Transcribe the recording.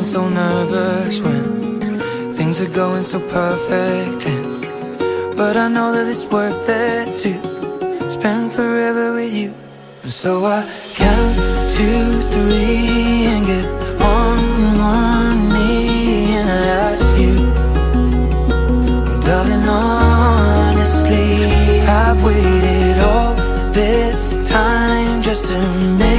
getting so nervous when things are going so perfect, but I know that it's worth it to spend forever with you. And so I count to 3 and get on one knee, and I ask you, darling, honestly, I've waited all this time just to make